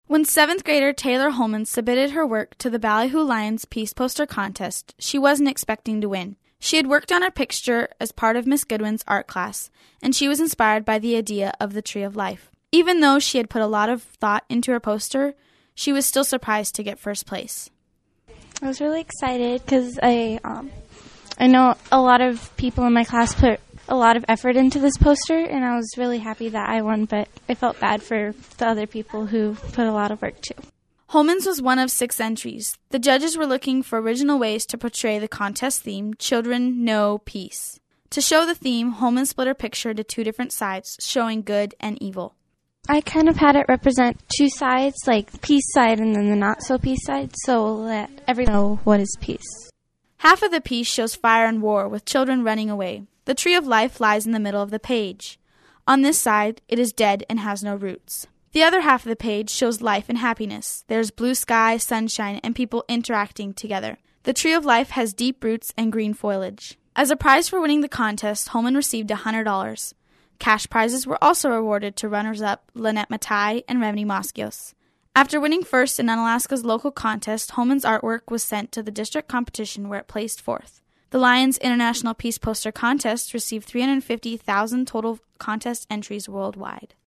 When 7th grader Taylor Holman submitted her work to the Ballyhoo Lions Peace Poster Contest, she wasn't expecting to win. She had worked on a picture as part of Miss Goodwin's art class, and she was inspired by the idea of the Tree of Life. Even though she had put a lot of thought into her poster, she was still surprised to get first place. I was really excited because I know a lot of people in my class put a lot of effort into this poster, and I was really happy that I won, but I felt bad for the other people who put a lot of work too. Holman's was one of 6 entries. The judges were looking for original ways to portray the contest theme, Children Know Peace. To show the theme, Holman split her picture into 2 different sides, showing good and evil. I kind of had it represent 2 sides, like the peace side and then the not-so-peace side, so that everyone know what is peace. Half of the piece shows fire and war, with children running away. The Tree of Life lies in the middle of the page. On this side, it is dead and has no roots. The other half of the page shows life and happiness. There's blue sky, sunshine, and people interacting together. The Tree of Life has deep roots and green foliage. As a prize for winning the contest, Holman received $100. Cash prizes were also awarded to runners-up Lynette Matai and Remedy Moskios. After winning first in Unalaska's local contest, Holman's artwork was sent to the district competition where it placed 4th. The Lions International Peace Poster Contest received 350,000 total contest entries worldwide.